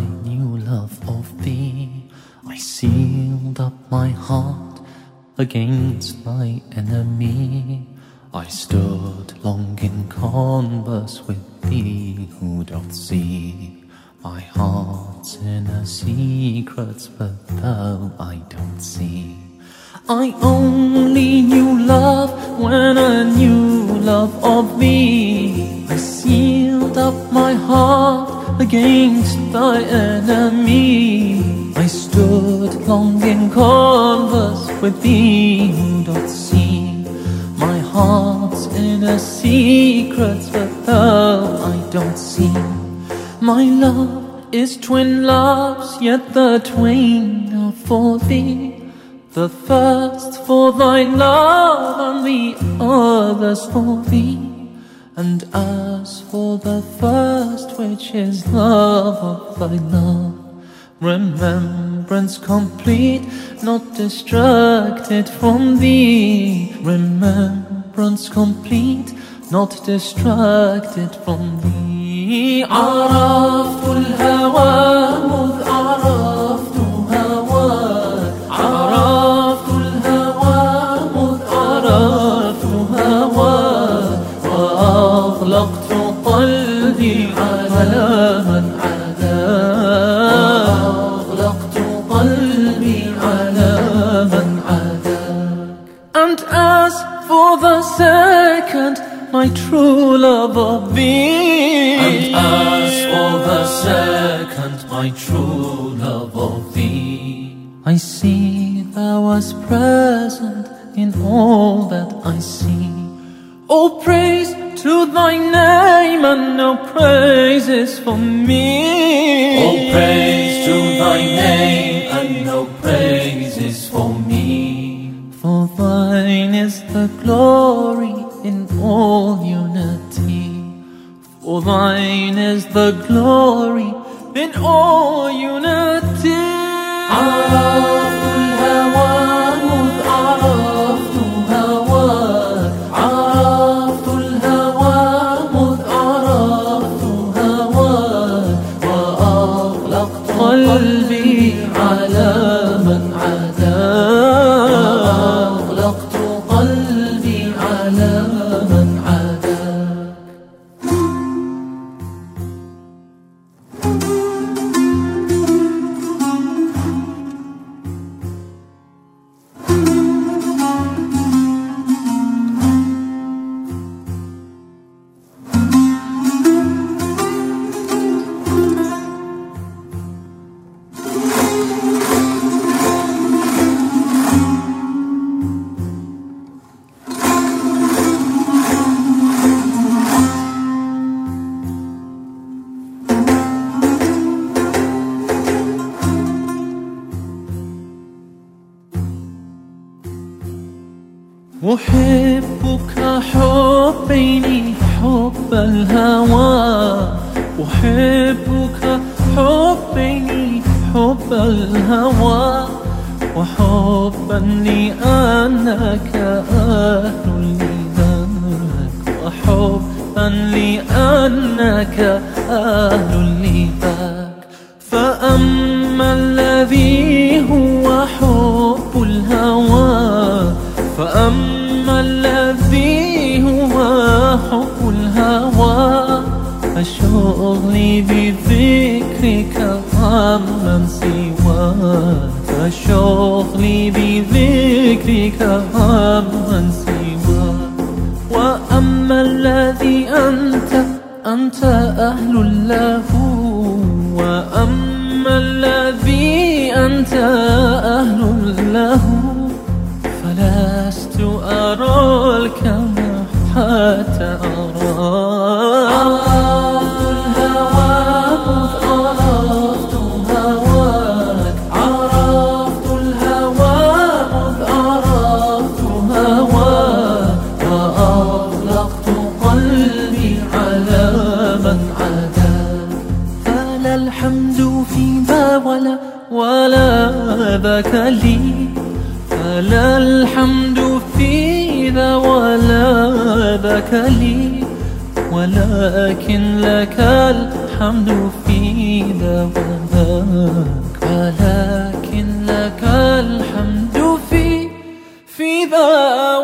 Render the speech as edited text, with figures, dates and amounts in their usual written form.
new love of thee. I sealed up my heart against thy enemy. I stood long in converse with thee, who doth see my heart's inner secrets, but thou I don't see. I only knew love when I knew love of thee. I sealed up my heart against thy enemy. I stood long in converse with thee, who doth see my heart's inner secrets, but thou I don't see. My love is twin loves, yet the twain are for thee. The first for thy love, and the others for thee. And as for the first, which is love of thy love, remembrance complete, not distracted from thee. Remembrance complete, not distracted from thee. عرفت الهوى مذ عرفت هواك. عرفت الهوى مذ عرفت هواك. وأغلقت قلبي على من عداك. وأغلقت قلبي على من عداك. And as for the second, my true love of thee. And as for the second, my true love of thee. I see thou was present in all that I see. All praise to thy name, and no praises for me. All praise to thy name, and no praises for me. For thine is the glory in all unity. For thine is the glory in all unity. عرفت الهوى مذ عرفت هواك. عرفت الهوى مذ عرفت هواك. وأغلقت قلبي على من عداك. وأغلقت قلبي على من عداك. أحبك حبيني حب الهوى. أحبك حبيني حب الهوى. وحبا لأنك أهل لذاك. وحبا لأنك أهل لذاك. فأما الذي هو حب الهوى. فأما الذي هو حب الهوى، فشغلي بذكرك عمن سواك. فشغلي بذكرك عمن سواك. وأما الذي أنت أهل له. وأما الذي أنت أهل له، فلست أراك حتى أراك. عرفت الهوى مذ عرفت هواك. عرفت الهوى مذ عرفت هواك. وأغلقت قلبي على من عداك. فلا الحمد فيما ولا ذاك لي. فلا الحمد في ذا ولا ذاك لي. ولكن لك الحمد في ذا وذاك. ولكن لك الحمد في ذا